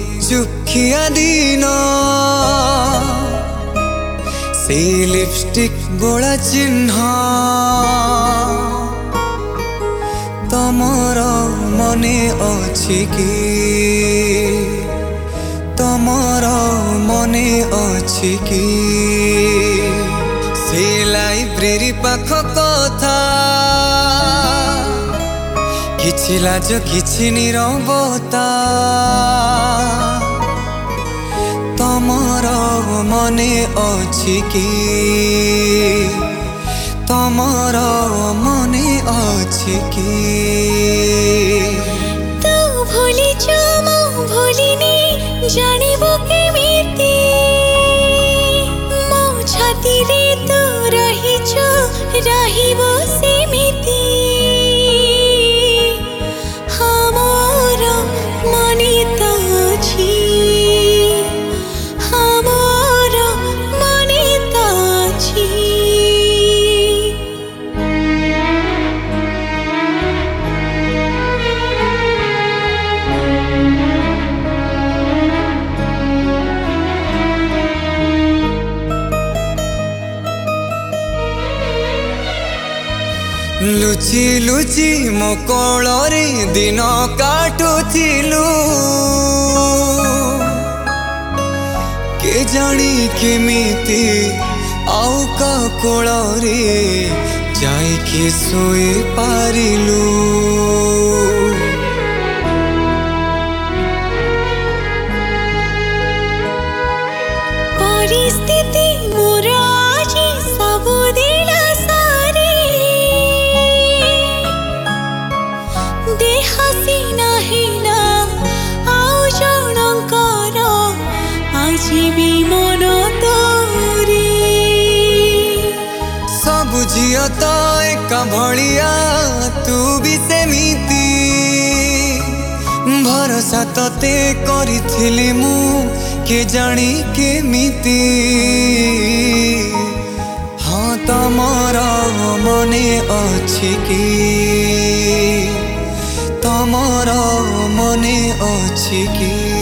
चुखिया दिन से लिपस्टिक बोला चिन्ह तमर मने अछि कि तमर मने अछि कि से लाइब्रेरी पाख कथा किछि लाज किछि नीरवता तमर मने अछि कि तमर मने अछि कि तू भूली जो मु भूलिनी जानिबो केमिति मो छाती रे तू रहिছো रहिबो सेमिति हमर मने तो अछि हमर मने तो अछि लुचि लुचि मो कोଳରେ दिन काटुथिलु के जानी केमिति आउ का कोଳରେ जाइके सोई पारिलु परिस्थिति मोर आजी सबुदिन सारी देहसी नाहिना आउ जनकर आजी भी मन तोरी सब झियो तो एका भलिया तू भी सेमिति भरोसा तते करिथिली मु के जानी केमिति हाँ तमर मने अछि कि तमर मने अछि कि